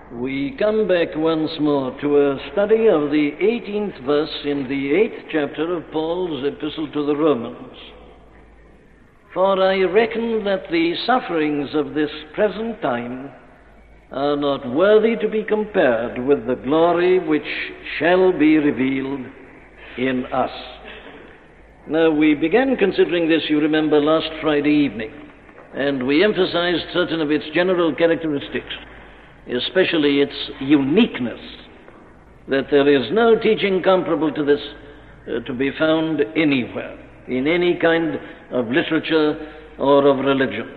We come back once more to a study of the 18th verse in the 8th chapter of Paul's epistle to the Romans. For I reckon that the sufferings of this present time are not worthy to be compared with the glory which shall be revealed in us. Now, we began considering this, you remember, last Friday evening, and we emphasized certain of its general characteristics, especially its uniqueness, that there is no teaching comparable to this to be found anywhere, in any kind of literature or of religion.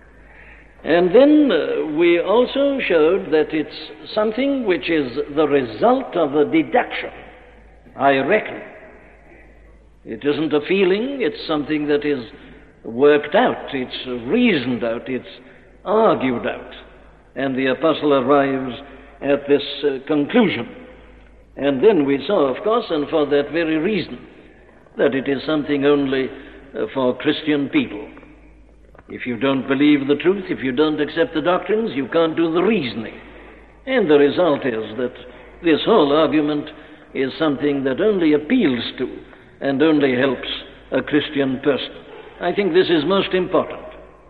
And then we also showed that it's something which is the result of a deduction, I reckon. It isn't a feeling, it's something that is worked out, it's reasoned out, it's argued out. And the apostle arrives at this conclusion. And then we saw, of course, and for that very reason, that it is something only for Christian people. If you don't believe the truth, if you don't accept the doctrines, you can't do the reasoning. And the result is that this whole argument is something that only appeals to and only helps a Christian person. I think this is most important.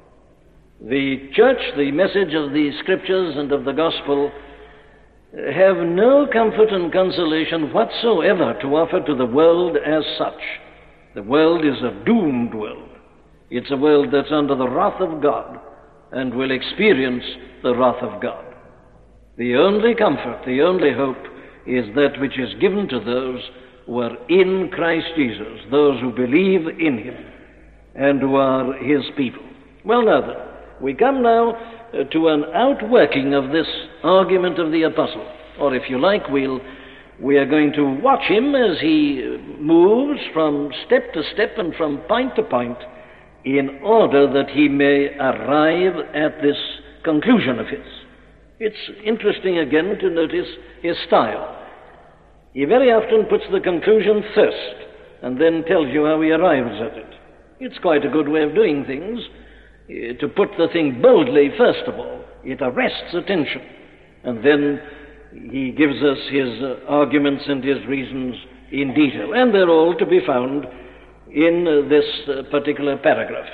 The church, the message of the scriptures and of the gospel, have no comfort and consolation whatsoever to offer to the world as such. The world is a doomed world. It's a world that's under the wrath of God and will experience the wrath of God. The only comfort, the only hope is that which is given to those who are in Christ Jesus, those who believe in Him and who are His people. Well, now then, we come now to an outworking of this argument of the apostle. Or if you like, we are going to watch him as he moves from step to step and from point to point in order that he may arrive at this conclusion of his. It's interesting again to notice his style. He very often puts the conclusion first and then tells you how he arrives at it. It's quite a good way of doing things. To put the thing boldly, first of all, it arrests attention, and then he gives us his arguments and his reasons in detail, and they're all to be found in this particular paragraph.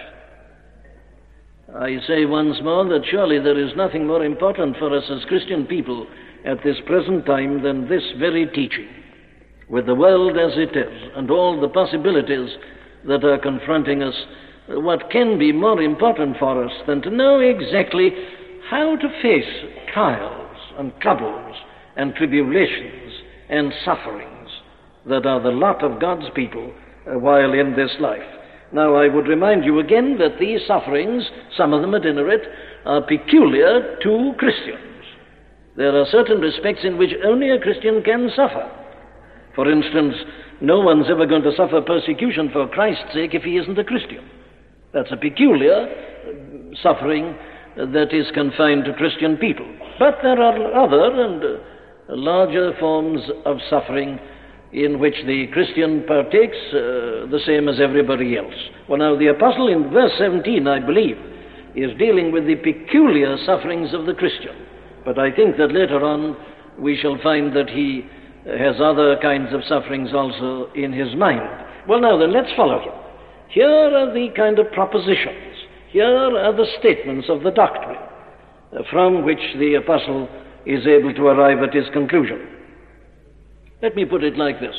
I say once more that surely there is nothing more important for us as Christian people at this present time than this very teaching, with the world as it is, and all the possibilities that are confronting us. What can be more important for us than to know exactly how to face trials and troubles and tribulations and sufferings that are the lot of God's people while in this life? Now, I would remind you again that these sufferings, some of them at any rate, are peculiar to Christians. There are certain respects in which only a Christian can suffer. For instance, no one's ever going to suffer persecution for Christ's sake if he isn't a Christian. That's a peculiar suffering that is confined to Christian people. But there are other and larger forms of suffering in which the Christian partakes the same as everybody else. Well, now, the apostle in verse 17, I believe, is dealing with the peculiar sufferings of the Christian. But I think that later on we shall find that he has other kinds of sufferings also in his mind. Well, now then, let's follow him. Here are the kind of propositions, here are the statements of the doctrine from which the apostle is able to arrive at his conclusion. Let me put it like this.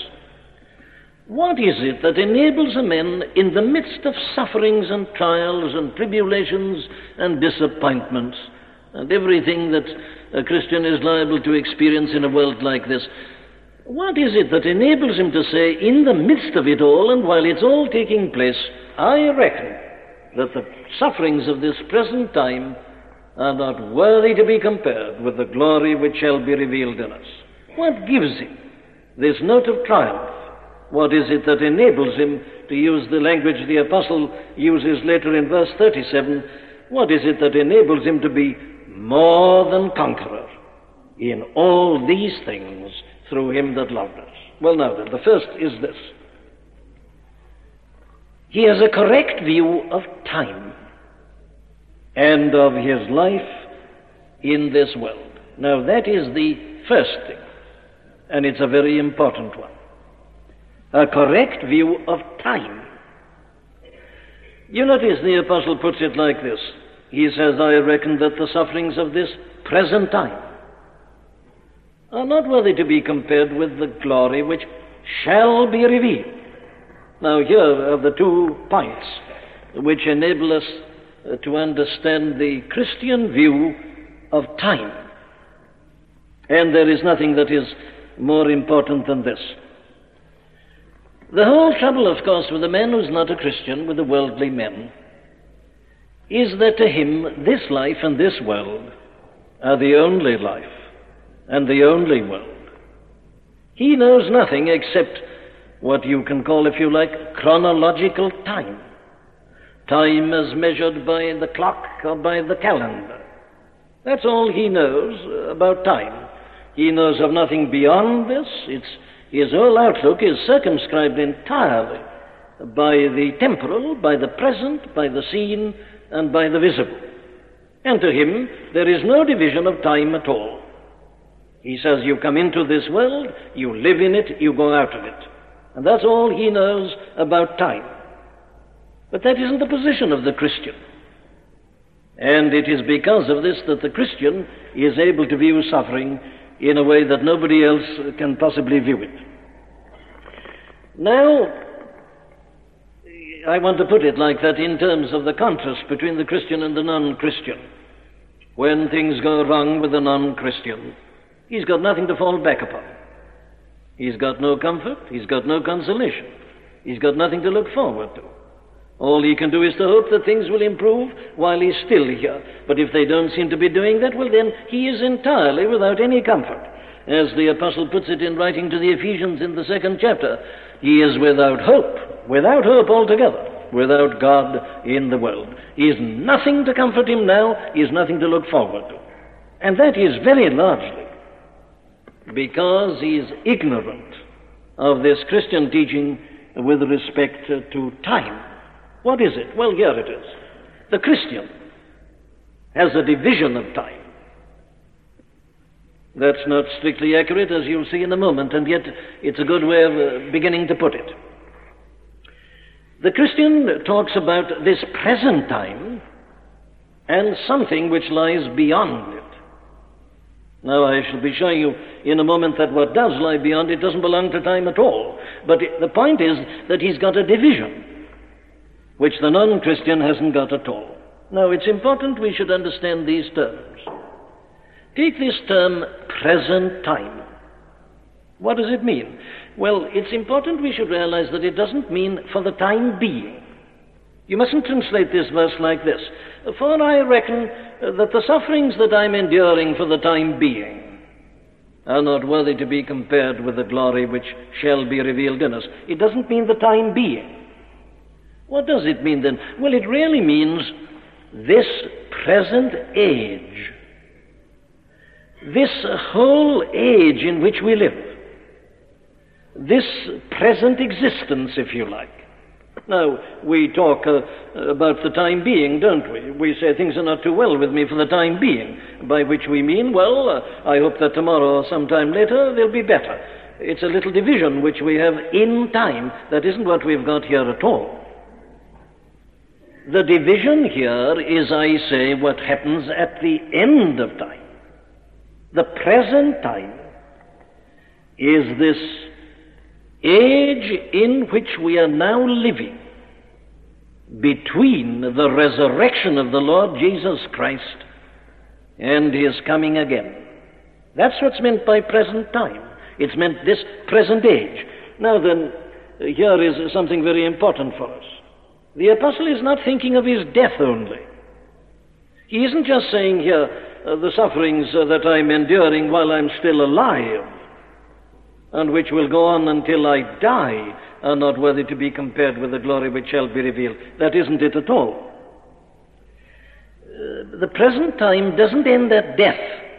What is it that enables a man in the midst of sufferings and trials and tribulations and disappointments and everything that a Christian is liable to experience in a world like this, what is it that enables him to say, in the midst of it all, and while it's all taking place, I reckon that the sufferings of this present time are not worthy to be compared with the glory which shall be revealed in us? What gives him this note of triumph? What is it that enables him to use the language the apostle uses later in verse 37? What is it that enables him to be more than conqueror in all these things through him that loved us? Well, now then, the first is this. He has a correct view of time and of his life in this world. Now that is the first thing, and it's a very important one. A correct view of time. You notice the apostle puts it like this. He says, I reckon that the sufferings of this present time are not worthy to be compared with the glory which shall be revealed. Now here are the 2 points which enable us to understand the Christian view of time. And there is nothing that is more important than this. The whole trouble, of course, with a man who's not a Christian, with the worldly men, is that to him this life and this world are the only life and the only world. He knows nothing except what you can call, if you like, chronological time. Time as measured by the clock or by the calendar. That's all he knows about time. He knows of nothing beyond this. His whole outlook is circumscribed entirely by the temporal, by the present, by the seen, and by the visible. And to him, there is no division of time at all. He says, you come into this world, you live in it, you go out of it. And that's all he knows about time. But that isn't the position of the Christian. And it is because of this that the Christian is able to view suffering in a way that nobody else can possibly view it. Now, I want to put it like that in terms of the contrast between the Christian and the non-Christian. When things go wrong with the non-Christian, he's got nothing to fall back upon. He's got no comfort, he's got no consolation, he's got nothing to look forward to. All he can do is to hope that things will improve while he's still here. But if they don't seem to be doing that, well then, he is entirely without any comfort. As the apostle puts it in writing to the Ephesians in the 2nd chapter, he is without hope altogether, without God in the world. He has nothing to comfort him now, he has nothing to look forward to. And that is very largely because he is ignorant of this Christian teaching with respect to time. What is it? Well, here it is. The Christian has a division of time. That's not strictly accurate, as you'll see in a moment, and yet it's a good way of beginning to put it. The Christian talks about this present time and something which lies beyond it. Now, I shall be showing you in a moment that what does lie beyond it doesn't belong to time at all. But the point is that he's got a division which the non-Christian hasn't got at all. Now, it's important we should understand these terms. Take this term, present time. What does it mean? Well, it's important we should realize that it doesn't mean for the time being. You mustn't translate this verse like this. For I reckon that the sufferings that I'm enduring for the time being are not worthy to be compared with the glory which shall be revealed in us. It doesn't mean the time being. What does it mean then? Well, it really means this present age. This whole age in which we live. This present existence, if you like. Now, we talk about the time being, don't we? We say things are not too well with me for the time being, by which we mean, well, I hope that tomorrow or sometime later they'll be better. It's a little division which we have in time. That isn't what we've got here at all. The division here is, I say, what happens at the end of time. The present time is this age in which we are now living between the resurrection of the Lord Jesus Christ and his coming again. That's what's meant by present time. It's meant this present age. Now then, here is something very important for us. The apostle is not thinking of his death only. He isn't just saying here, the sufferings that I'm enduring while I'm still alive, and which will go on until I die, are not worthy to be compared with the glory which shall be revealed. That isn't it at all. The present time doesn't end at death.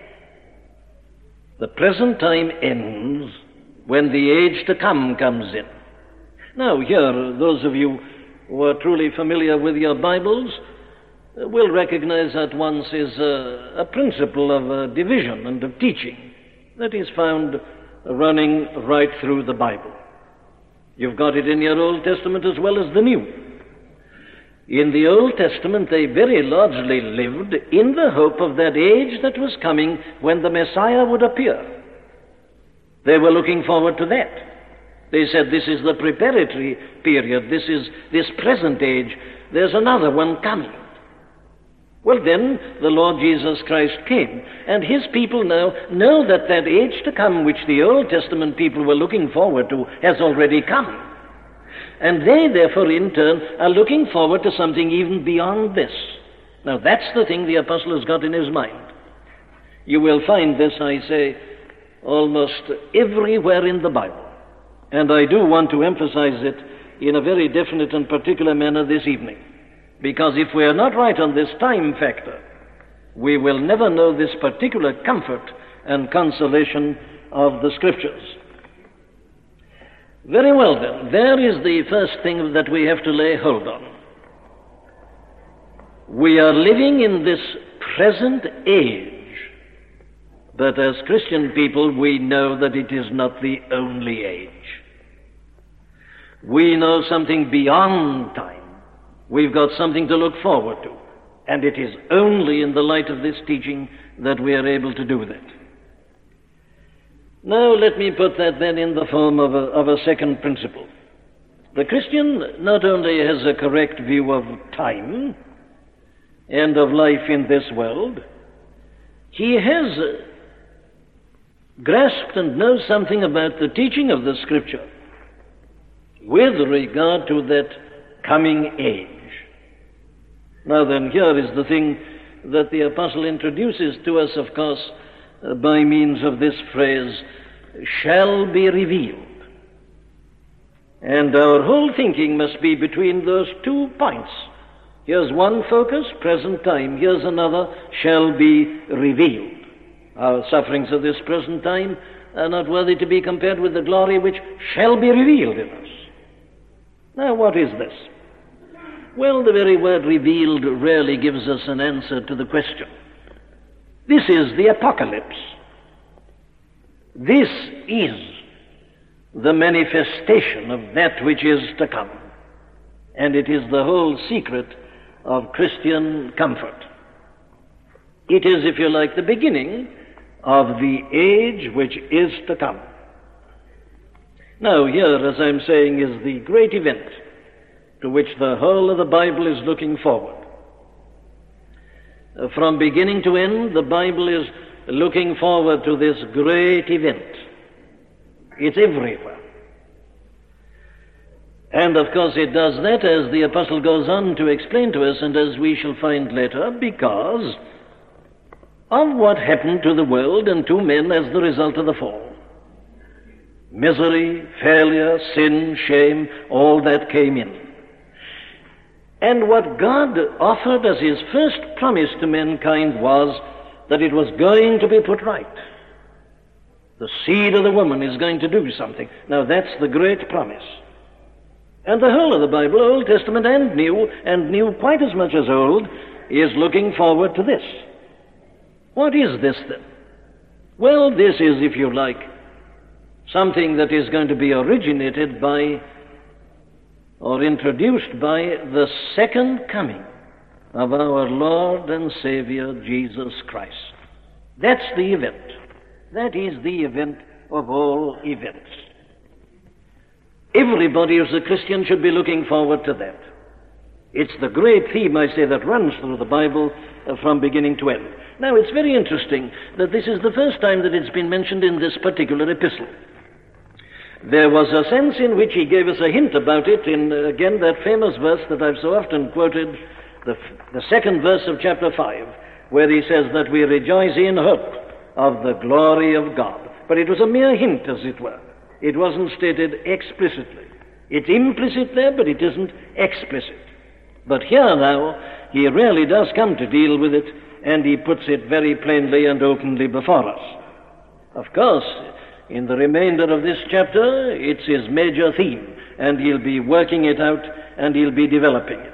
The present time ends when the age to come comes in. Now here, those of you who are truly familiar with your Bibles will recognize at once is a principle of division and of teaching that is found running right through the Bible. You've got it in your Old Testament as well as the New. In the Old Testament, they very largely lived in the hope of that age that was coming when the Messiah would appear. They were looking forward to that. They said, this is the preparatory period, this is this present age, there's another one coming. Well, then the Lord Jesus Christ came, and his people now know that that age to come, which the Old Testament people were looking forward to, has already come. And they, therefore, in turn, are looking forward to something even beyond this. Now, that's the thing the apostle has got in his mind. You will find this, I say, almost everywhere in the Bible. And I do want to emphasize it in a very definite and particular manner this evening. Because if we are not right on this time factor, we will never know this particular comfort and consolation of the Scriptures. Very well then, there is the first thing that we have to lay hold on. We are living in this present age, but as Christian people we know that it is not the only age. We know something beyond time. We've got something to look forward to, and it is only in the light of this teaching that we are able to do that. Now let me put that then in the form of a second principle. The Christian not only has a correct view of time and of life in this world, he has grasped and knows something about the teaching of the Scripture with regard to that coming age. Now then, here is the thing that the apostle introduces to us, of course, by means of this phrase, shall be revealed. And our whole thinking must be between those 2 points. Here's one focus, present time. Here's another, shall be revealed. Our sufferings of this present time are not worthy to be compared with the glory which shall be revealed in us. Now, what is this? Well, the very word revealed rarely gives us an answer to the question. This is the apocalypse. This is the manifestation of that which is to come. And it is the whole secret of Christian comfort. It is, if you like, the beginning of the age which is to come. Now, here, as I'm saying, is the great event to which the whole of the Bible is looking forward. From beginning to end, the Bible is looking forward to this great event. It's everywhere. And of course it does that, as the apostle goes on to explain to us, and as we shall find later, because of what happened to the world and to men as the result of the fall. Misery, failure, sin, shame, all that came in. And what God offered as his first promise to mankind was that it was going to be put right. The seed of the woman is going to do something. Now that's the great promise. And the whole of the Bible, Old Testament and New quite as much as Old, is looking forward to this. What is this then? Well, this is, if you like, something that is going to be originated by or introduced by the second coming of our Lord and Savior, Jesus Christ. That's the event. That is the event of all events. Everybody who's a Christian should be looking forward to that. It's the great theme, I say, that runs through the Bible from beginning to end. Now, it's very interesting that this is the first time that it's been mentioned in this particular epistle. There was a sense in which he gave us a hint about it in, again, that famous verse that I've so often quoted, the second verse of chapter 5, where he says that we rejoice in hope of the glory of God. But it was a mere hint, as it were. It wasn't stated explicitly. It's implicit there, but it isn't explicit. But here now, he really does come to deal with it, and he puts it very plainly and openly before us. Of course, in the remainder of this chapter, it's his major theme, and he'll be working it out, and he'll be developing it.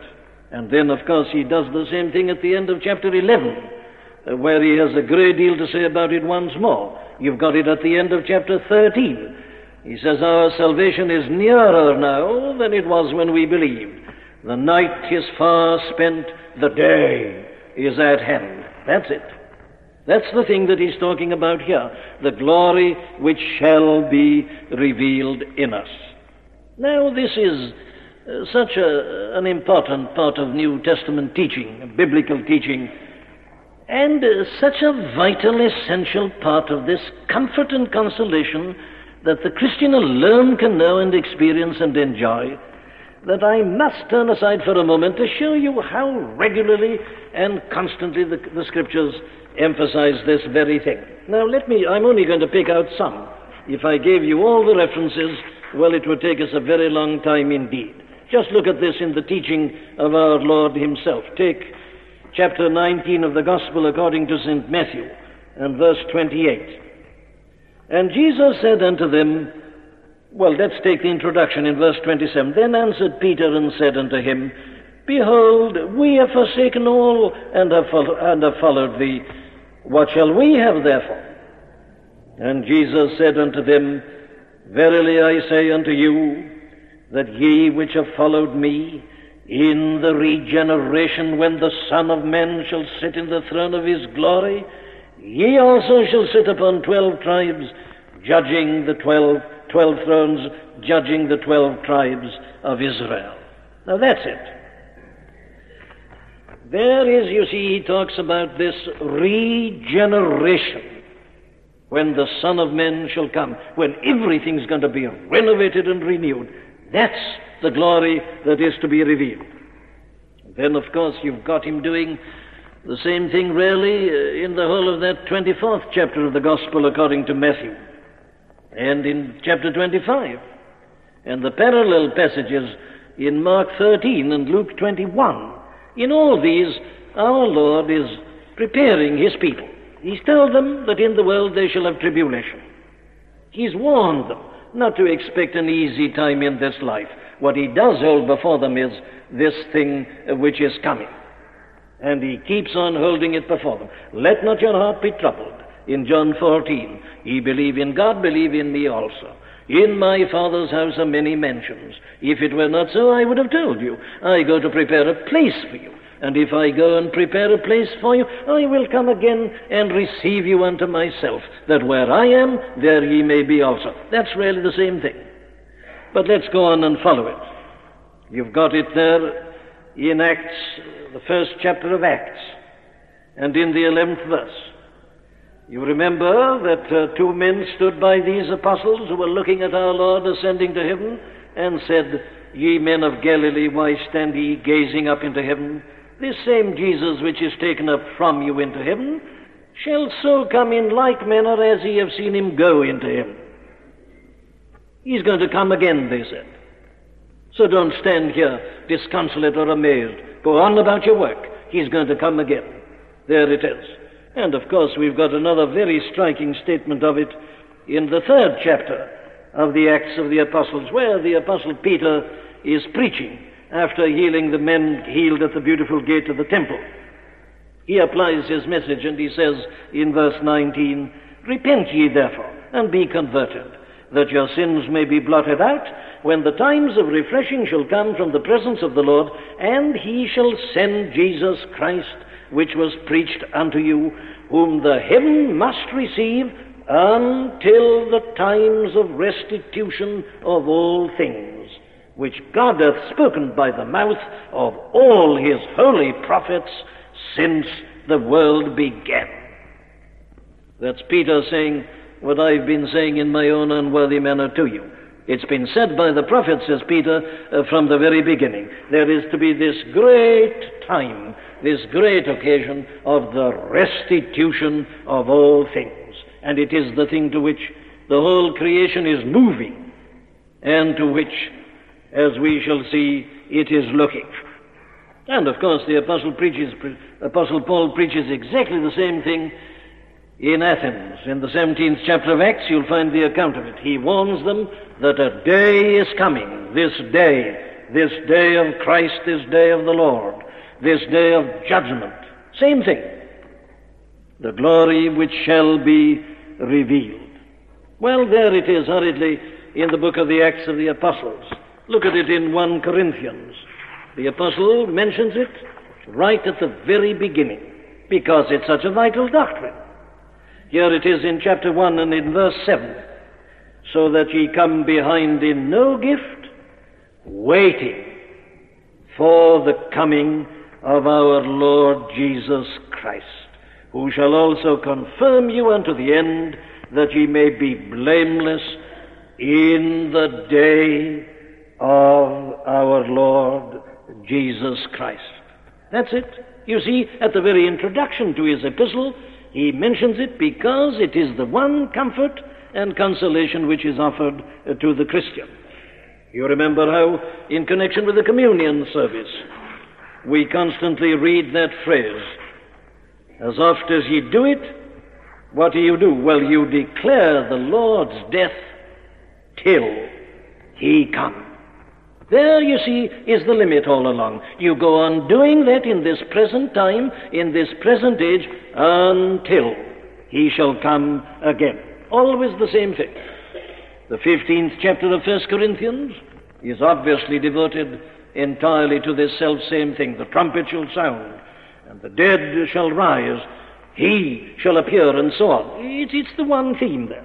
And then, of course, he does the same thing at the end of chapter 11, where he has a great deal to say about it once more. You've got it at the end of chapter 13. He says, our salvation is nearer now than it was when we believed. The night is far spent, the day is at hand. That's it. That's the thing that he's talking about here, the glory which shall be revealed in us. Now, this is such an important part of New Testament teaching, biblical teaching, and such a vital, essential part of this comfort and consolation that the Christian alone can know and experience and enjoy, that I must turn aside for a moment to show you how regularly and constantly the Scriptures emphasize this very thing. Now, I'm only going to pick out some. If I gave you all the references, well, it would take us a very long time indeed. Just look at this in the teaching of our Lord himself. Take chapter 19 of the Gospel according to St. Matthew and verse 28. And Jesus said unto them, well, let's take the introduction in verse 27. Then answered Peter and said unto him, Behold, we have forsaken all and have followed thee. What shall we have therefore? And Jesus said unto them, Verily I say unto you, that ye which have followed me, in the regeneration when the Son of Man shall sit in the throne of his glory, ye also shall sit upon 12 tribes, judging the 12 thrones, judging the 12 tribes of Israel. Now that's it. There is, you see, he talks about this regeneration when the Son of Man shall come, when everything's going to be renovated and renewed. That's the glory that is to be revealed. Then, of course, you've got him doing the same thing really in the whole of that 24th chapter of the Gospel according to Matthew, and in chapter 25, and the parallel passages in Mark 13 and Luke 21. In all these, our Lord is preparing his people. He's told them that in the world they shall have tribulation. He's warned them not to expect an easy time in this life. What he does hold before them is this thing which is coming. And he keeps on holding it before them. Let not your heart be troubled. In John 14, ye believe in God, believe in me also. In my Father's house are many mansions. If it were not so, I would have told you. I go to prepare a place for you. And if I go and prepare a place for you, I will come again and receive you unto myself, that where I am, there ye may be also. That's really the same thing. But let's go on and follow it. You've got it there in Acts, the first chapter of Acts, and in the 11th verse. You remember that 2 men stood by these apostles who were looking at our Lord ascending to heaven and said, Ye men of Galilee, why stand ye gazing up into heaven? This same Jesus which is taken up from you into heaven shall so come in like manner as ye have seen him go into heaven. He's going to come again, they said. So don't stand here disconsolate or amazed. Go on about your work. He's going to come again. There it is. And of course we've got another very striking statement of it in the 3rd chapter of the Acts of the Apostles, where the Apostle Peter is preaching after healing the men healed at the beautiful gate of the temple. He applies his message and he says in verse 19, Repent ye therefore and be converted, that your sins may be blotted out, when the times of refreshing shall come from the presence of the Lord, and he shall send Jesus Christ, which was preached unto you, whom the heaven must receive until the times of restitution of all things, which God hath spoken by the mouth of all his holy prophets since the world began. That's Peter saying what I've been saying in my own unworthy manner to you. It's been said by the prophet, says Peter, from the very beginning. There is to be this great time, this great occasion of the restitution of all things. And it is the thing to which the whole creation is moving, and to which, as we shall see, it is looking. And of course the Apostle Paul preaches exactly the same thing in Athens. In the 17th chapter of Acts, you'll find the account of it. He warns them that a day is coming, this day, this day of Christ, this day of the Lord, this day of judgment. Same thing. The glory which shall be revealed. Well, there it is hurriedly in the book of the Acts of the Apostles. Look at it in 1 Corinthians. The apostle mentions it right at the very beginning, because it's such a vital doctrine. Here it is in chapter 1 and in verse 7. So that ye come behind in no gift, waiting for the coming of our Lord Jesus Christ, who shall also confirm you unto the end, that ye may be blameless in the day of our Lord Jesus Christ. That's it. You see, at the very introduction to his epistle, he mentions it because it is the one comfort and consolation which is offered to the Christian. You remember how, in connection with the communion service, we constantly read that phrase, as oft as ye do it, what do? Well, you declare the Lord's death till he come. There, you see, is the limit all along. You go on doing that in this present time, in this present age, until he shall come again. Always the same thing. The 15th chapter of 1 Corinthians is obviously devoted entirely to this self-same thing. The trumpet shall sound, and the dead shall rise. He shall appear, and so on. It's the one theme there.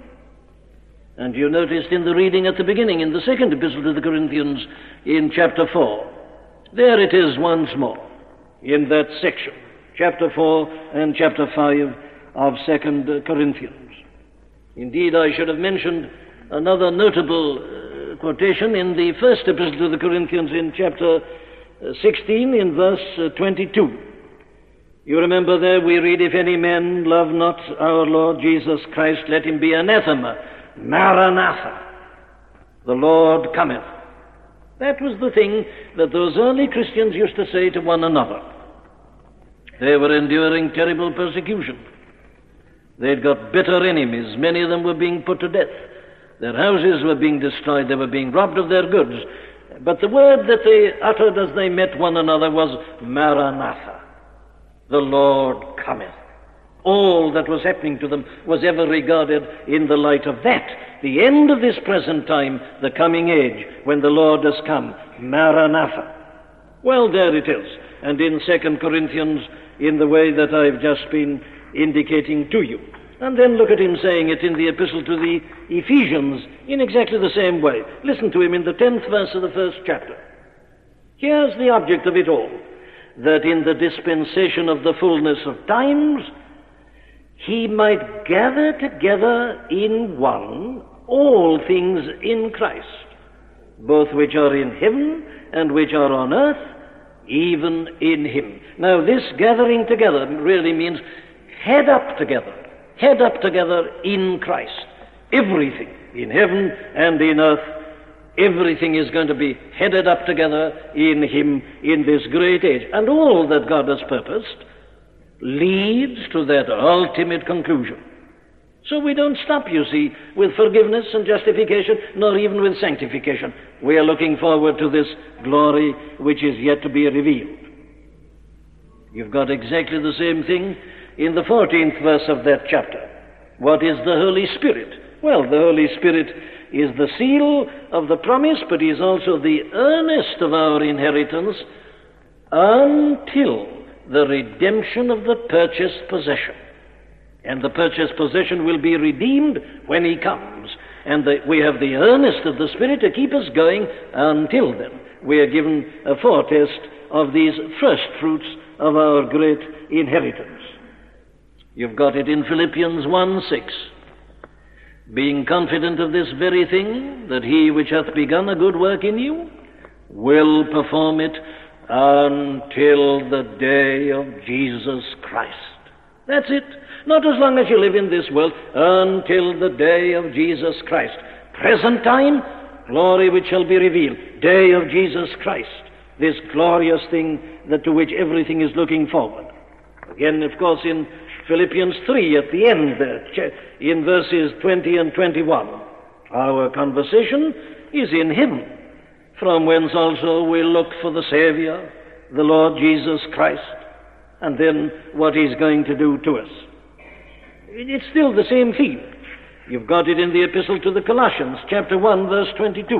And you noticed in the reading at the beginning, in the second epistle to the Corinthians, in chapter 4, there it is once more, in that section, chapter 4 and chapter 5 of 2 Corinthians. Indeed, I should have mentioned another notable quotation in the first epistle to the Corinthians in chapter 16, in verse 22. You remember there we read, if any man love not our Lord Jesus Christ, let him be anathema. Maranatha, the Lord cometh. That was the thing that those early Christians used to say to one another. They were enduring terrible persecution. They'd got bitter enemies. Many of them were being put to death. Their houses were being destroyed. They were being robbed of their goods. But the word that they uttered as they met one another was Maranatha, the Lord cometh. All that was happening to them was ever regarded in the light of that. The end of this present time, the coming age, when the Lord has come. Maranatha. Well, there it is. And in 2 Corinthians, in the way that I've just been indicating to you. And then look at him saying it in the epistle to the Ephesians in exactly the same way. Listen to him in the 10th verse of the first chapter. Here's the object of it all. That in the dispensation of the fullness of times, he might gather together in one all things in Christ, both which are in heaven and which are on earth, even in him. Now, this gathering together really means head up together in Christ. Everything in heaven and in earth, everything is going to be headed up together in him in this great age. And all that God has purposed leads to that ultimate conclusion. So we don't stop, you see, with forgiveness and justification, nor even with sanctification. We are looking forward to this glory which is yet to be revealed. You've got exactly the same thing in the 14th verse of that chapter. What is the Holy Spirit? Well, the Holy Spirit is the seal of the promise, but is also the earnest of our inheritance until the redemption of the purchased possession. And the purchased possession will be redeemed when he comes. And we have the earnest of the Spirit to keep us going until then. We are given a foretaste of these first fruits of our great inheritance. You've got it in Philippians 1:6. Being confident of this very thing, that he which hath begun a good work in you will perform it until the day of Jesus Christ. That's it. Not as long as you live in this world, until the day of Jesus Christ. Present time, glory which shall be revealed. Day of Jesus Christ. This glorious thing to which everything is looking forward. Again, of course, in Philippians 3 at the end there, in verses 20 and 21, our conversation is in heaven. from whence also we look for the Savior, the Lord Jesus Christ, and then what he's going to do to us. It's still the same theme. You've got it in the epistle to the Colossians, chapter 1, verse 22.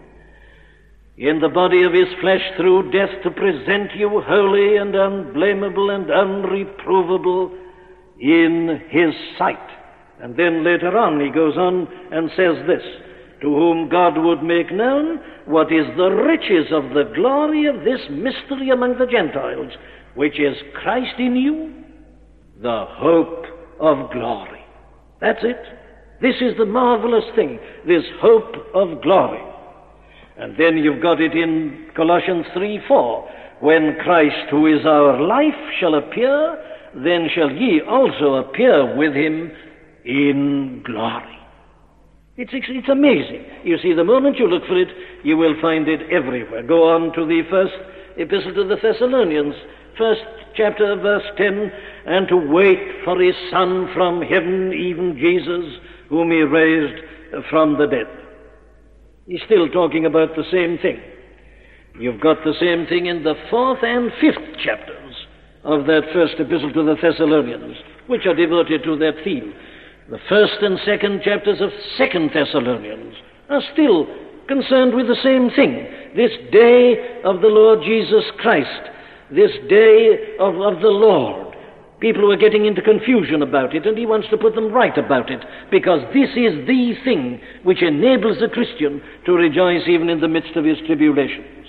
In the body of his flesh through death to present you holy and unblameable and unreprovable in his sight. And then later on he goes on and says this, to whom God would make known what is the riches of the glory of this mystery among the Gentiles, which is Christ in you, the hope of glory. That's it. This is the marvelous thing, this hope of glory. And then you've got it in Colossians 3:4. When Christ, who is our life, shall appear, then shall ye also appear with him in glory. It's amazing. You see, the moment you look for it, you will find it everywhere. Go on to the first epistle to the Thessalonians, first chapter, verse 10, and to wait for his Son from heaven, even Jesus, whom he raised from the dead. He's still talking about the same thing. You've got the same thing in the 4th and 5th chapters of that first epistle to the Thessalonians, which are devoted to that theme. The 1st and 2nd chapters of 2nd Thessalonians are still concerned with the same thing. This day of the Lord Jesus Christ, this day of the Lord. People are getting into confusion about it, and he wants to put them right about it, because this is the thing which enables the Christian to rejoice even in the midst of his tribulations.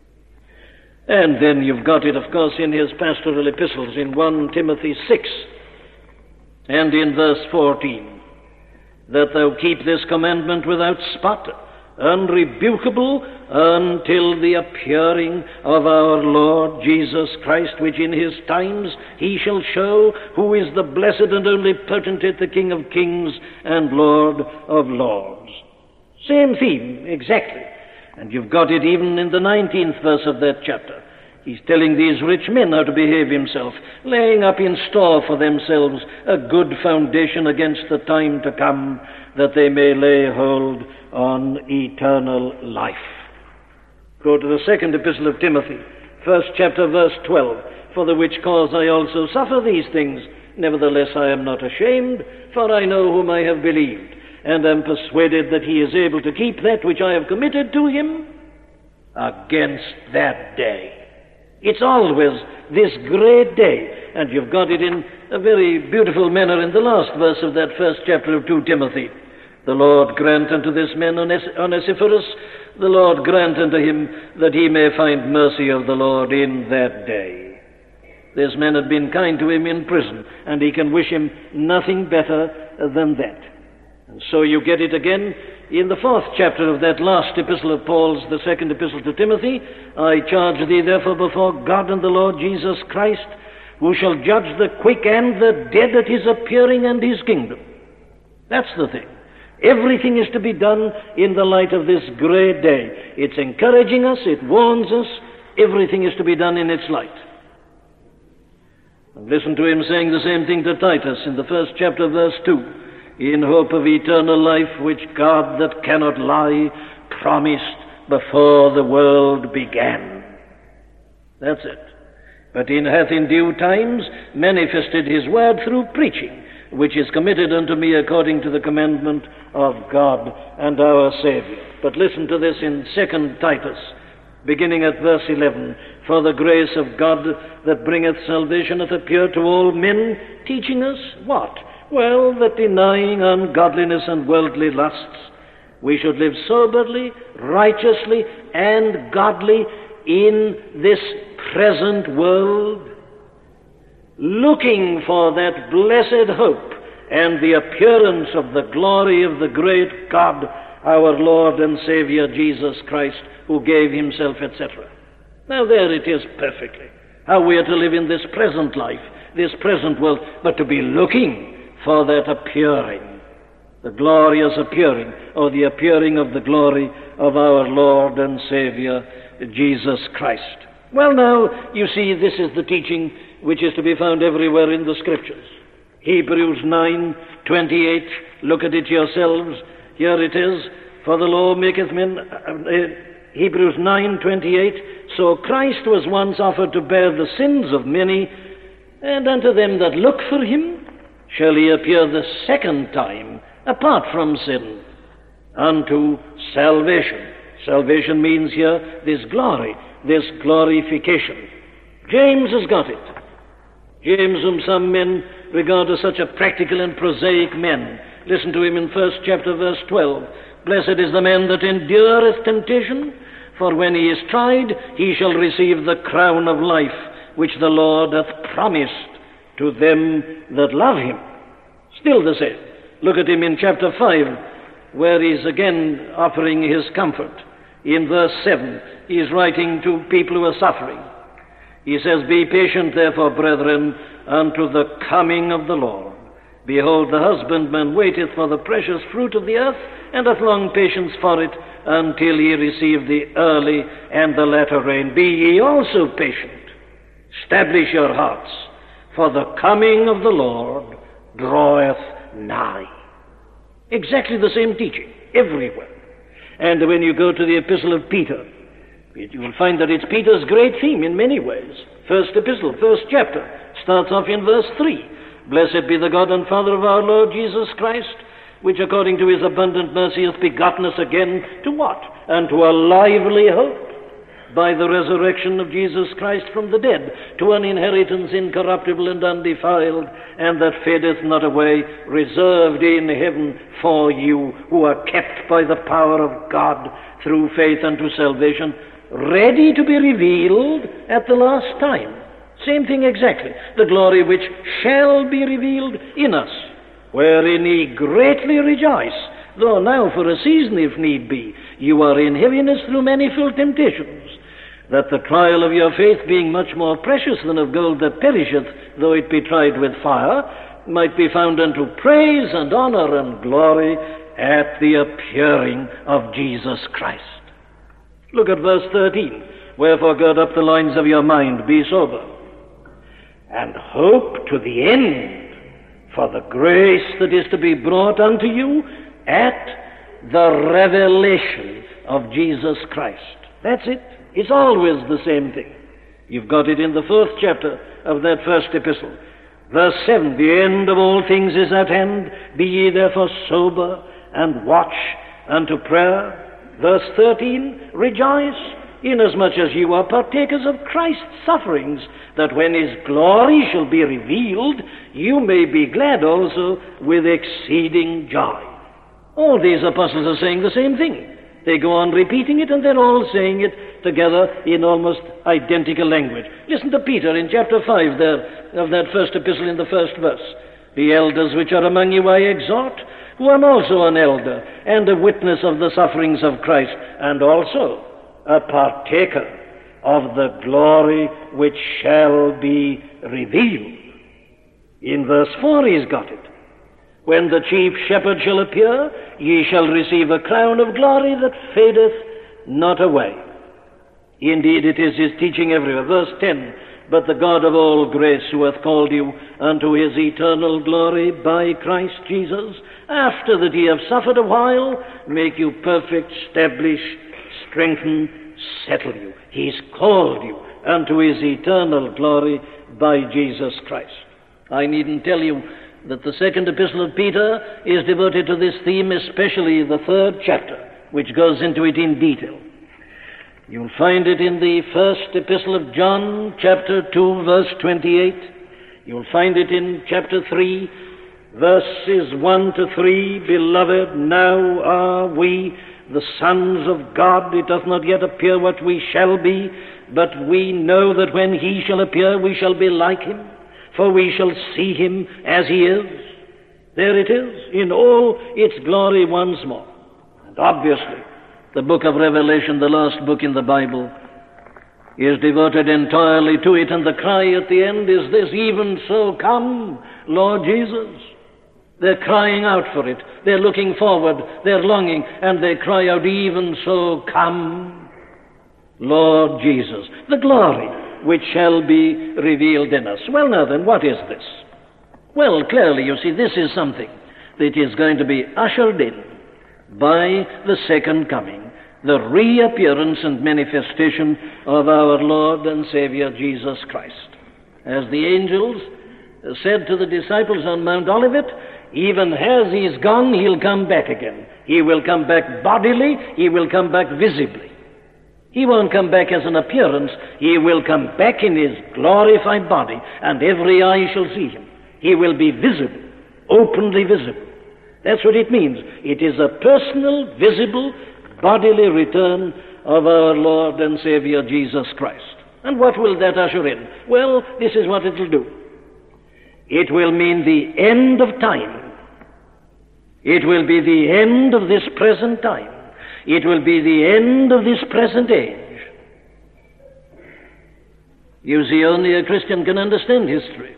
And then you've got it, of course, in his pastoral epistles, in 1 Timothy 6, and in verse 14, that thou keep this commandment without spot, unrebukable, until the appearing of our Lord Jesus Christ, which in his times he shall show who is the blessed and only potentate, the King of kings and Lord of lords. Same theme, exactly. And you've got it even in the 19th verse of that chapter. He's telling these rich men how to behave himself, laying up in store for themselves a good foundation against the time to come, that they may lay hold on eternal life. Go to the 2nd epistle of Timothy, 1st chapter, verse 12. For the which cause I also suffer these things, nevertheless I am not ashamed, for I know whom I have believed, and am persuaded that he is able to keep that which I have committed to him against that day. It's always this great day, and you've got it in a very beautiful manner in the last verse of that 1st chapter of 2 Timothy. The Lord grant unto this man Onesiphorus, the Lord grant unto him that he may find mercy of the Lord in that day. This man had been kind to him in prison, and he can wish him nothing better than that. And so you get it again in the 4th chapter of that last epistle of Paul's, the 2nd epistle to Timothy. I charge thee therefore before God and the Lord Jesus Christ, who shall judge the quick and the dead at his appearing and his kingdom. That's the thing. Everything is to be done in the light of this great day. It's encouraging us, it warns us, everything is to be done in its light. And listen to him saying the same thing to Titus in the 1st chapter, verse 2. In hope of eternal life, which God that cannot lie promised before the world began. That's it. But hath in due times manifested his word through preaching, which is committed unto me according to the commandment of God and our Savior. But listen to this in 2 Titus, beginning at verse 11. For the grace of God that bringeth salvation hath appeared to all men, teaching us what? Well, that denying ungodliness and worldly lusts, we should live soberly, righteously, and godly in this present world, looking for that blessed hope and the appearance of the glory of the great God, our Lord and Savior Jesus Christ, who gave himself, etc. Now there it is perfectly, how we are to live in this present life, this present world, but to be looking for that appearing, the glorious appearing, or the appearing of the glory of our Lord and Savior, Jesus Christ. Well, now, you see, this is the teaching which is to be found everywhere in the Scriptures. Hebrews 9:28, look at it yourselves. Here it is, for the law maketh men... Hebrews 9:28, so Christ was once offered to bear the sins of many, and unto them that look for him shall he appear the second time, apart from sin, unto salvation. Salvation means here this glory, this glorification. James has got it. James, whom some men regard as such a practical and prosaic man. Listen to him in 1st chapter, verse 12. Blessed is the man that endureth temptation, for when he is tried, he shall receive the crown of life, which the Lord hath promised to them that love him. Still the same. Look at him in chapter 5, where he's again offering his comfort. In verse 7, he is writing to people who are suffering. He says, be patient, therefore, brethren, unto the coming of the Lord. Behold, the husbandman waiteth for the precious fruit of the earth, and hath long patience for it, until he receive the early and the latter rain. Be ye also patient. Establish your hearts, for the coming of the Lord draweth nigh. Exactly the same teaching, everywhere. And when you go to the epistle of Peter, you will find that it's Peter's great theme in many ways. First epistle, first chapter, starts off in verse 3. Blessed be the God and Father of our Lord Jesus Christ, which according to his abundant mercy hath begotten us again to what? Unto a lively hope, by the resurrection of Jesus Christ from the dead, to an inheritance incorruptible and undefiled, and that fadeth not away, reserved in heaven for you, who are kept by the power of God through faith unto salvation, ready to be revealed at the last time. Same thing exactly. The glory which shall be revealed in us, wherein ye greatly rejoice, though now for a season, if need be, you are in heaviness through manifold temptations, that the trial of your faith, being much more precious than of gold that perisheth, though it be tried with fire, might be found unto praise and honor and glory at the appearing of Jesus Christ. Look at verse 13. Wherefore gird up the loins of your mind, be sober, and hope to the end for the grace that is to be brought unto you at the revelation of Jesus Christ. That's it. It's always the same thing. You've got it in the 4th chapter of that first epistle. Verse 7, the end of all things is at hand. Be ye therefore sober and watch unto prayer. Verse 13, rejoice, inasmuch as you are partakers of Christ's sufferings, that when his glory shall be revealed, you may be glad also with exceeding joy. All these apostles are saying the same thing. They go on repeating it, and they're all saying it together in almost identical language. Listen to Peter in chapter 5 there, of that first epistle in the first verse. The elders which are among you I exhort, who am also an elder, and a witness of the sufferings of Christ, and also a partaker of the glory which shall be revealed. In verse 4 he's got it. When the chief shepherd shall appear, ye shall receive a crown of glory that fadeth not away. Indeed, it is his teaching everywhere. Verse 10, but the God of all grace, who hath called you unto his eternal glory by Christ Jesus, after that ye have suffered a while, make you perfect, establish, strengthen, settle you. He's called you unto his eternal glory by Jesus Christ. I needn't tell you that the second epistle of Peter is devoted to this theme, especially the 3rd chapter, which goes into it in detail. You'll find it in the first epistle of John, chapter 2, verse 28. You'll find it in chapter 3, verses 1 to 3. Beloved, now are we the sons of God. It doth not yet appear what we shall be, but we know that when he shall appear, we shall be like him, for we shall see him as he is. There it is, in all its glory once more. And obviously, the book of Revelation, the last book in the Bible, is devoted entirely to it, and the cry at the end is this, even so come, Lord Jesus. They're crying out for it. They're looking forward. They're longing, and they cry out, even so come, Lord Jesus. The glory which shall be revealed in us. Well, now then, what is this? Well, clearly, you see, this is something that is going to be ushered in by the second coming the reappearance and manifestation of our Lord and Savior Jesus Christ. As the angels said to the disciples on Mount Olivet, even as he's gone, he'll come back again. He will come back bodily, he will come back visibly. He won't come back as an appearance, he will come back in his glorified body, and every eye shall see him. He will be visible, openly visible. That's what it means. It is a personal, visible, bodily return of our Lord and Savior Jesus Christ. And what will that usher in? Well, this is what it will do. It will mean the end of time. It will be the end of this present time. It will be the end of this present age. You see, only a Christian can understand history.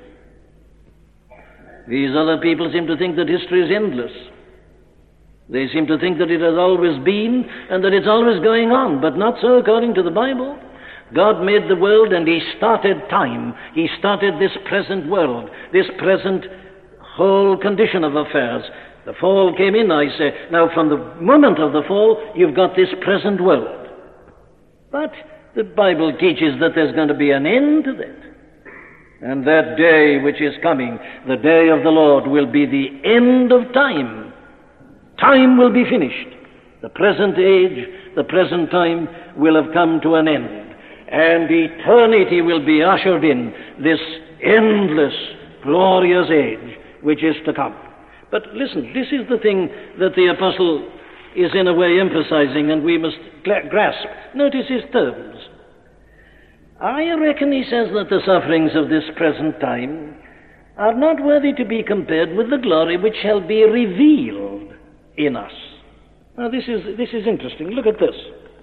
These other people seem to think that history is endless. They seem to think that it has always been and that it's always going on, but not so according to the Bible. God made the world and he started time. He started this present world, this present whole condition of affairs. The fall came in, I say. Now, from the moment of the fall, you've got this present world. But the Bible teaches that there's going to be an end to that. And that day which is coming, the day of the Lord, will be the end of time. Time will be finished. The present age, the present time will have come to an end. And eternity will be ushered in, this endless, glorious age which is to come. But listen, this is the thing that the apostle is in a way emphasizing, and we must grasp. Notice his terms. I reckon he says that the sufferings of this present time are not worthy to be compared with the glory which shall be revealed in us. Now this is interesting. Look at this.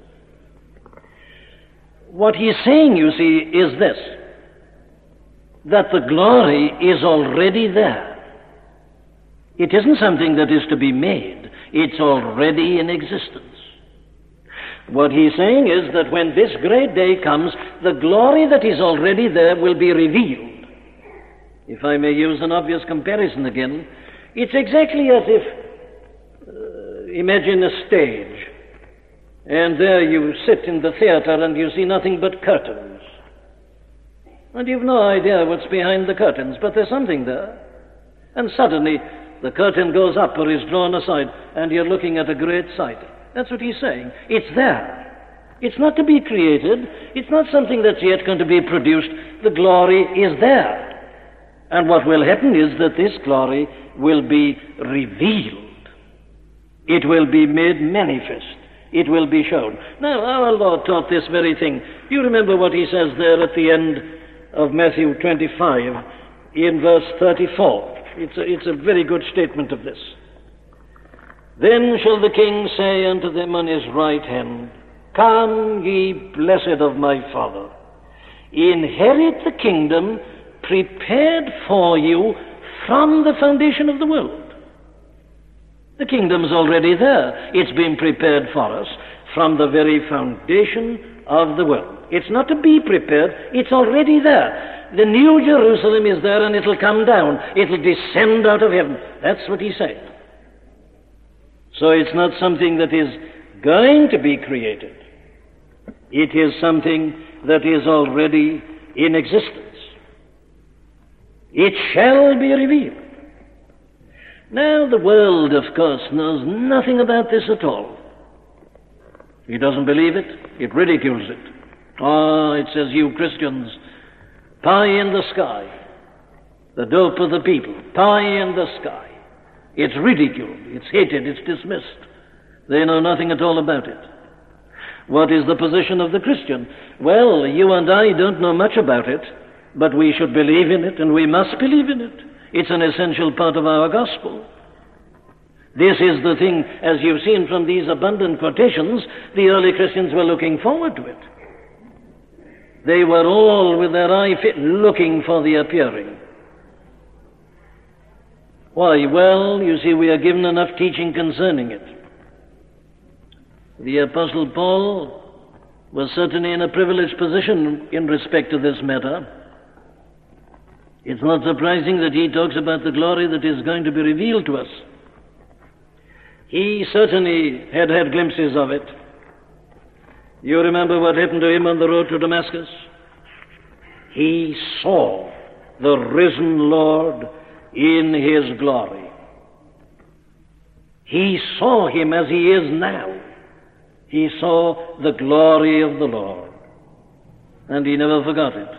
What he's saying, you see, is this, that the glory is already there. It isn't something that is to be made. It's already in existence. What he's saying is that when this great day comes, the glory that is already there will be revealed. If I may use an obvious comparison again, it's exactly as if, imagine a stage, and there you sit in the theater and you see nothing but curtains. And you've no idea what's behind the curtains, but there's something there. And suddenly the curtain goes up or is drawn aside, and you're looking at a great sight. That's what he's saying. It's there. It's not to be created. It's not something that's yet going to be produced. The glory is there. And what will happen is that this glory will be revealed. It will be made manifest. It will be shown. Now, our Lord taught this very thing. You remember what he says there at the end of Matthew 25 in verse 34. It's a very good statement of this. Then shall the king say unto them on his right hand, Come, ye blessed of my Father, inherit the kingdom prepared for you from the foundation of the world. The kingdom's already there. It's been prepared for us from the very foundation of the world. It's not to be prepared. It's already there. The new Jerusalem is there, and it'll come down. It'll descend out of heaven. That's what he said. So it's not something that is going to be created. It is something that is already in existence. It shall be revealed. Now, the world, of course, knows nothing about this at all. It doesn't believe it. It ridicules it. Oh, it says, you Christians, pie in the sky. The dope of the people, pie in the sky. It's ridiculed, it's hated, it's dismissed. They know nothing at all about it. What is the position of the Christian? Well, you and I don't know much about it, but we should believe in it, and we must believe in it. It's an essential part of our gospel. This is the thing, as you've seen from these abundant quotations, the early Christians were looking forward to it. They were all with their eye fit looking for the appearing. Why? Well, you see, we are given enough teaching concerning it. The Apostle Paul was certainly in a privileged position in respect to this matter. It's not surprising that he talks about the glory that is going to be revealed to us. He certainly had glimpses of it. You remember what happened to him on the road to Damascus? He saw the risen Lord in his glory. He saw him as he is now. He saw the glory of the Lord, and he never forgot it.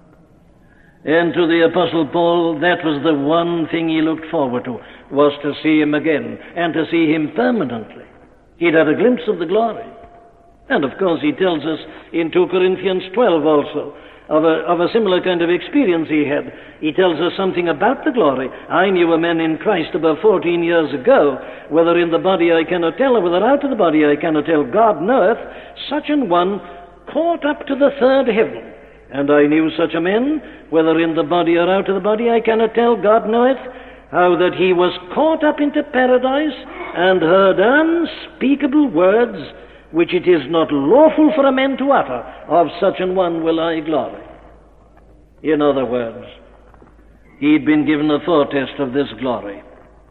And to the Apostle Paul, that was the one thing he looked forward to, was to see him again, and to see him permanently. He'd had a glimpse of the glory. And of course he tells us in 2 Corinthians 12 also of a similar kind of experience he had. He tells us something about the glory. I knew a man in Christ about 14 years ago, whether in the body I cannot tell, or whether out of the body I cannot tell, God knoweth, such an one caught up to the third heaven. And I knew such a man, whether in the body or out of the body I cannot tell, God knoweth, how that he was caught up into paradise, and heard unspeakable words, which it is not lawful for a man to utter. Of such an one will I glory. In other words, he'd been given a foretaste of this glory.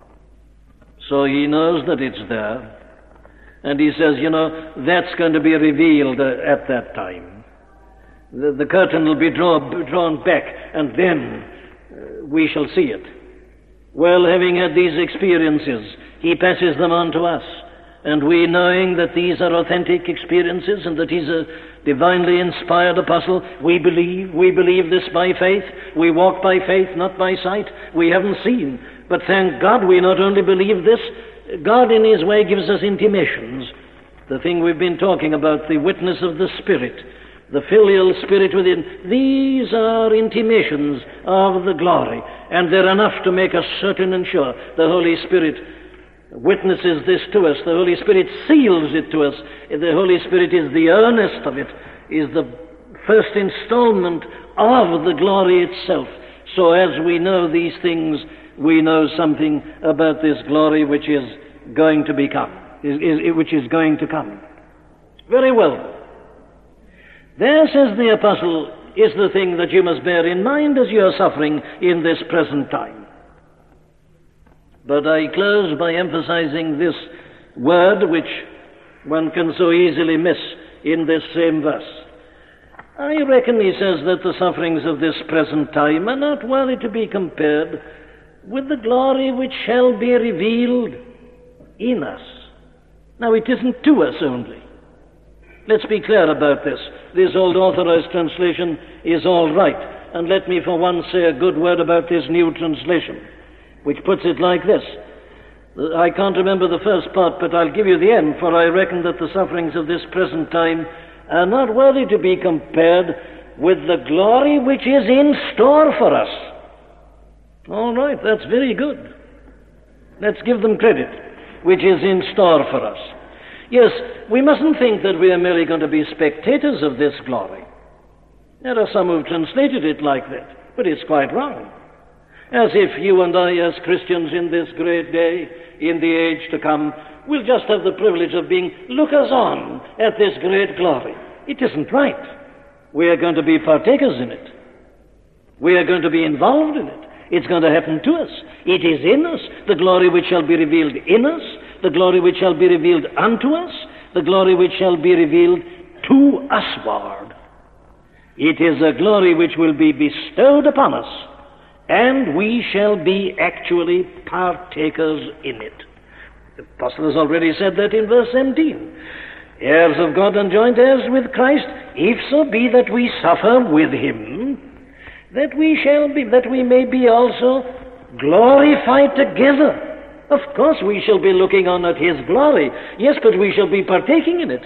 So he knows that it's there. And he says, that's going to be revealed at that time. The curtain will be drawn back, and then we shall see it. Well, having had these experiences, he passes them on to us. And we, knowing that these are authentic experiences and that he's a divinely inspired apostle, we believe this by faith. We walk by faith, not by sight. We haven't seen. But thank God we not only believe this, God in his way gives us intimations. The thing we've been talking about, the witness of the Spirit, the filial Spirit within, these are intimations of the glory. And they're enough to make us certain and sure. The Holy Spirit witnesses this to us. The Holy Spirit seals it to us. The Holy Spirit is the earnest of it, is the first installment of the glory itself. So as we know these things, we know something about this glory which is going to become, which is going to come. Very well. There, says the apostle, is the thing that you must bear in mind as you are suffering in this present time. But I close by emphasizing this word which one can so easily miss in this same verse. I reckon, he says, that the sufferings of this present time are not worthy to be compared with the glory which shall be revealed in us. Now, it isn't to us only. Let's be clear about this. This old authorized translation is all right. And let me for once say a good word about this new translation, which puts it like this. I can't remember the first part, but I'll give you the end, for I reckon that the sufferings of this present time are not worthy to be compared with the glory which is in store for us. All right, that's very good. Let's give them credit, which is in store for us. Yes, we mustn't think that we are merely going to be spectators of this glory. There are some who've translated it like that, but it's quite wrong. As if you and I, as Christians in this great day, in the age to come, will just have the privilege of being lookers-on at this great glory. It isn't right. We are going to be partakers in it. We are going to be involved in it. It's going to happen to us. It is in us, the glory which shall be revealed in us, the glory which shall be revealed unto us, the glory which shall be revealed to usward. It is a glory which will be bestowed upon us, and we shall be actually partakers in it. The apostle has already said that in verse 17. Heirs of God and joint heirs with Christ, if so be that we suffer with him, that we may be also glorified together. Of course we shall be looking on at his glory. Yes, but we shall be partaking in it.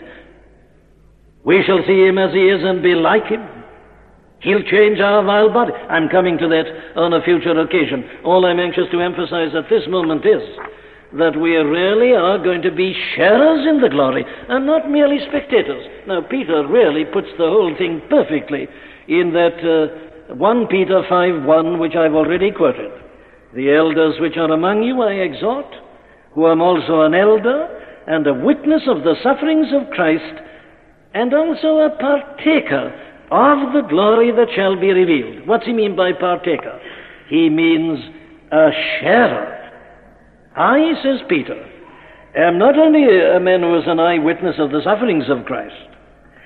We shall see him as he is and be like him. He'll change our vile body. I'm coming to that on a future occasion. All I'm anxious to emphasize at this moment is that we really are going to be sharers in the glory and not merely spectators. Now, Peter really puts the whole thing perfectly in that 1 Peter 5:1, which I've already quoted. The elders which are among you I exhort, who am also an elder and a witness of the sufferings of Christ, and also a partaker of the glory that shall be revealed. What's he mean by partaker? He means a sharer. I, says Peter, am not only a man who is an eyewitness of the sufferings of Christ,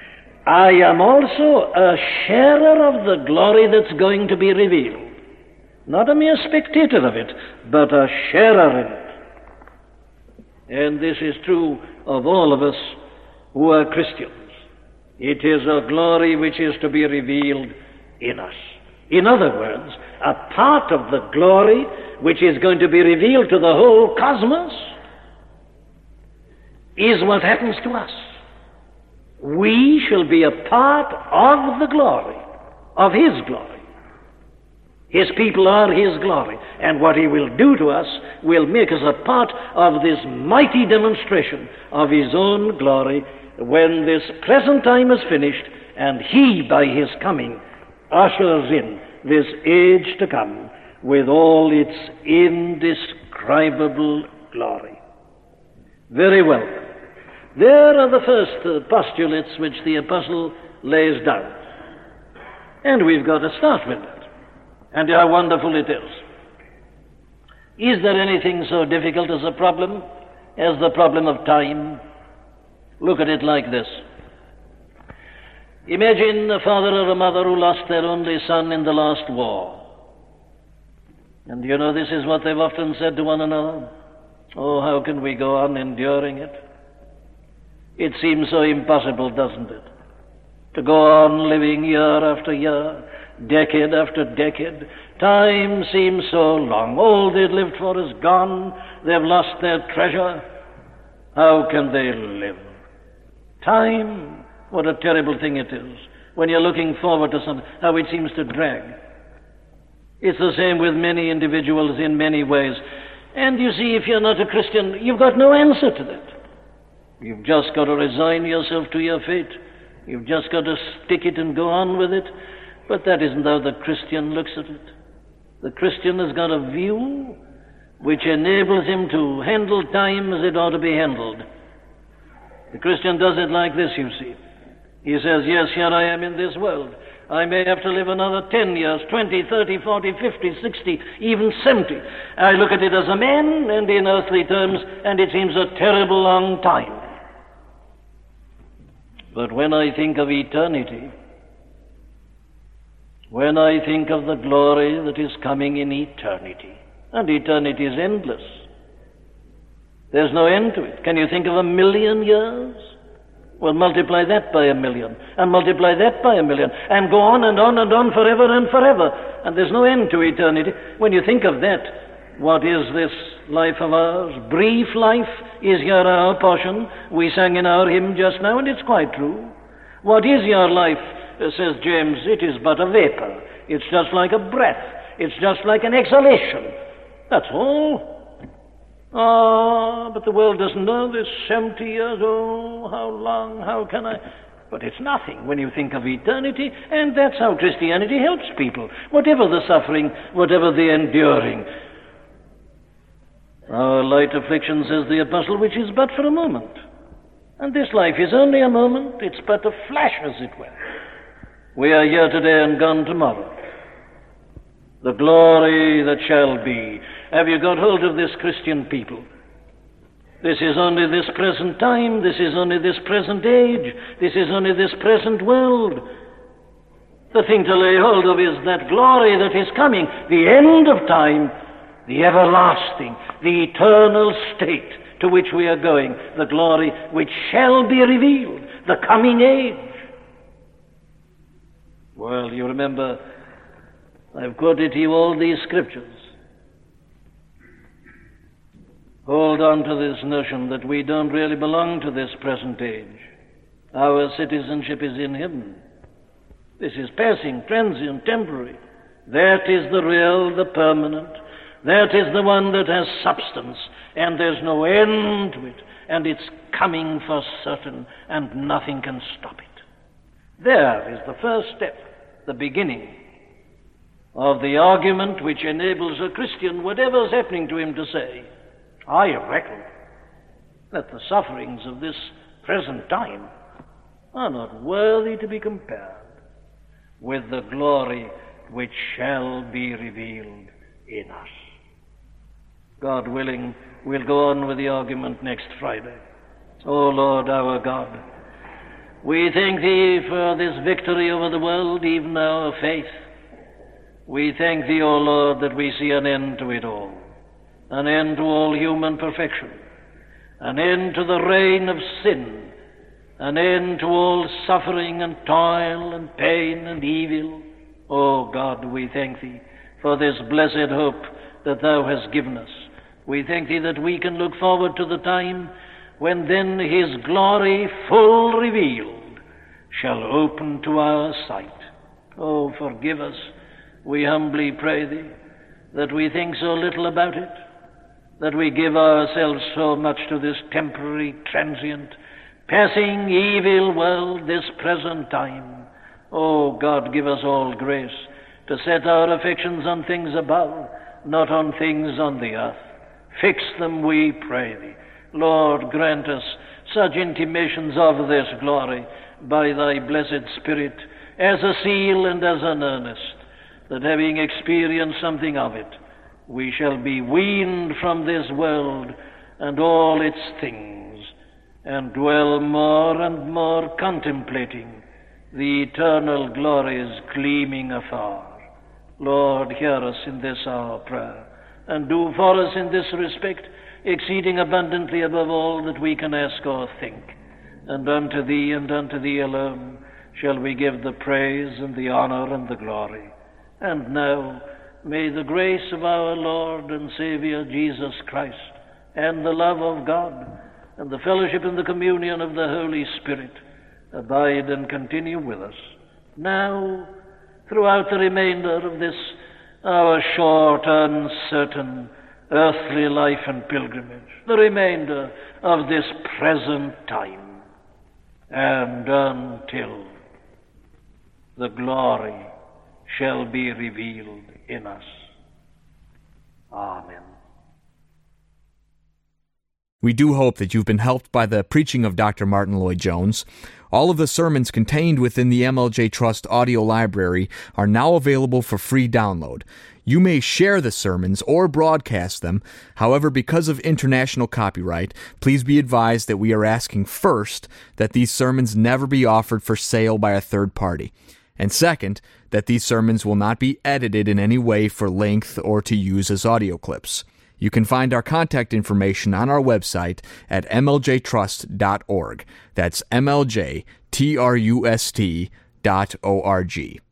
I am also a sharer of the glory that's going to be revealed. Not a mere spectator of it, but a sharer in it. And this is true of all of us who are Christians. It is a glory which is to be revealed in us. In other words, a part of the glory which is going to be revealed to the whole cosmos is what happens to us. We shall be a part of the glory, of His glory. His people are His glory, and what He will do to us will make us a part of this mighty demonstration of His own glory when this present time is finished and He, by His coming, ushers in this age to come with all its indescribable glory. Very well. There are the first postulates which the apostle lays down. And we've got to start with that. And how wonderful it is. Is there anything so difficult as the problem of time? Look at it like this. Imagine a father or a mother who lost their only son in the last war. And you know, this is what they've often said to one another. Oh, how can we go on enduring it? It seems so impossible, doesn't it? To go on living year after year, decade after decade. Time seems so long. All they'd lived for is gone. They've lost their treasure. How can they live? Time, what a terrible thing it is. When you're looking forward to something, how it seems to drag. It's the same with many individuals in many ways. And you see, if you're not a Christian, you've got no answer to that. You've just got to resign yourself to your fate. You've just got to stick it and go on with it. But that isn't how the Christian looks at it. The Christian has got a view which enables him to handle time as it ought to be handled. The Christian does it like this, you see. He says, yes, here I am in this world. I may have to live another 10 years, 20, 30, 40, 50, 60, even 70. I look at it as a man and in earthly terms, and it seems a terrible long time. But when I think of eternity, when I think of the glory that is coming in eternity, and eternity is endless, there's no end to it. Can you think of 1,000,000 years? Well, multiply that by 1,000,000, and multiply that by 1,000,000, and go on and on and on forever and forever, and there's no end to eternity. When you think of that, what is this life of ours? Brief life is here our portion. We sang in our hymn just now, and it's quite true. What is your life, says James? It is but a vapor. It's just like a breath. It's just like an exhalation. That's all. But the world doesn't know this. 70 years, oh, how long, how can I... But it's nothing when you think of eternity, and that's how Christianity helps people. Whatever the suffering, whatever the enduring. Our light affliction, says the apostle, which is but for a moment. And this life is only a moment. It's but a flash, as it were. We are here today and gone tomorrow. The glory that shall be. Have you got hold of this, Christian people? This is only this present time. This is only this present age. This is only this present world. The thing to lay hold of is that glory that is coming, the end of time, the everlasting, the eternal state to which we are going, the glory which shall be revealed, the coming age. Well, you remember, I've quoted to you all these scriptures. Hold on to this notion that we don't really belong to this present age. Our citizenship is in heaven. This is passing, transient, temporary. That is the real, the permanent. That is the one that has substance, and there's no end to it, and it's coming for certain, and nothing can stop it. There is the first step, the beginning of the argument which enables a Christian, whatever's happening to him, to say, I reckon that the sufferings of this present time are not worthy to be compared with the glory which shall be revealed in us. God willing, we'll go on with the argument next Friday. O Lord our God, We thank Thee for this victory over the world, even now of faith. We thank Thee, O Lord, that we see an end to it all, an end to all human perfection, an end to the reign of sin, an end to all suffering and toil and pain and evil. O God, we thank Thee for this blessed hope that Thou hast given us. We thank Thee that we can look forward to the time when then His glory, full revealed, shall open to our sight. Oh, forgive us, we humbly pray Thee, that we think so little about it, that we give ourselves so much to this temporary, transient, passing evil world, this present time. Oh, God, give us all grace to set our affections on things above, not on things on the earth. Fix them, we pray Thee. Lord, grant us such intimations of this glory by Thy blessed Spirit as a seal and as an earnest, that having experienced something of it, we shall be weaned from this world and all its things, and dwell more and more contemplating the eternal glories gleaming afar. Lord, hear us in this our prayer, and do for us in this respect exceeding abundantly above all that we can ask or think. And unto Thee and unto Thee alone shall we give the praise and the honor and the glory. And now may the grace of our Lord and Savior Jesus Christ, and the love of God, and the fellowship and the communion of the Holy Spirit abide and continue with us, now throughout the remainder of this our short, uncertain, earthly life and pilgrimage, the remainder of this present time, and until the glory shall be revealed in us. Amen. We do hope that you've been helped by the preaching of Dr. Martyn Lloyd-Jones. All of the sermons contained within the MLJ Trust audio library are now available for free download. You may share the sermons or broadcast them. However, because of international copyright, please be advised that we are asking first that these sermons never be offered for sale by a third party. And second, that these sermons will not be edited in any way for length or to use as audio clips. You can find our contact information on our website at mljtrust.org. That's mljtrust.org.